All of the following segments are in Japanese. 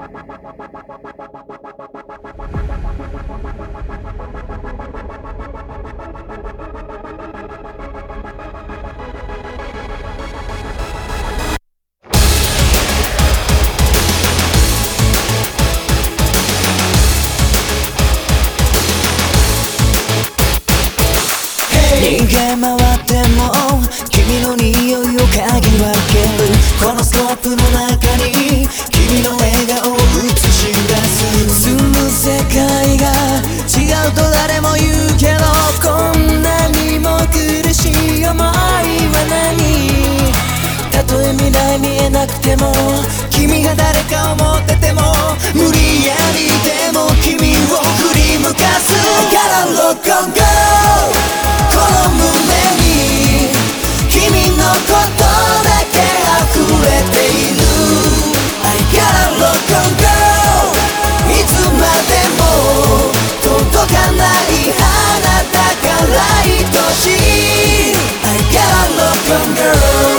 逃げ回っても君の匂いを嗅ぎ分ける。このスコープの中に君の笑顔を映し出す。住む世界が違うと誰も言うけど、こんなにも苦しい思いは何。たとえ未来見えなくても、君が誰かを持ってても、無理やりでも君を振り向かす。I gotta look on go、この胸に君のことだけ溢れている。 I gotta look on go、 いつまでも届かない花だから愛しい。 I gotta look on girl、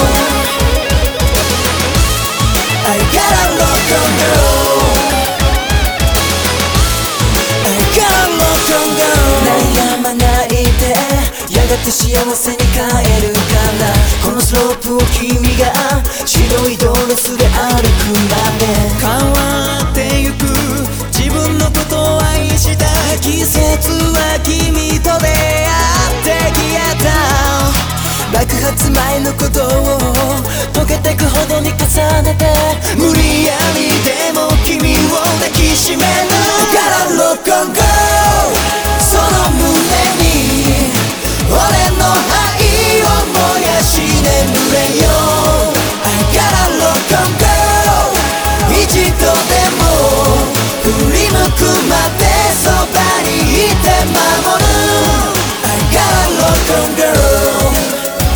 I gotta look on girl、 I gotta look on girl。 悩まないでやがて幸せに帰るから。このスロープを君が白いドレスで歩くまで変わってゆく自分のことを愛した。季節は君と出会って消えた。爆発前の鼓動を溶けてくほどに重ねて、無理やりでも君を抱きしめる。 Gotta look on girl、 その胸に俺の愛を燃やし眠れよ。 I gotta look on girl、 一度でも振り向くまでそばにいて守る。 I gotta look on girl、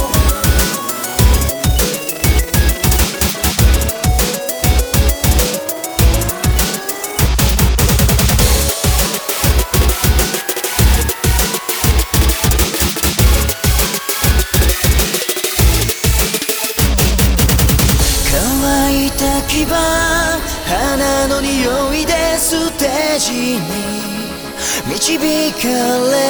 乾いた牙、花の匂いでステージに導かれ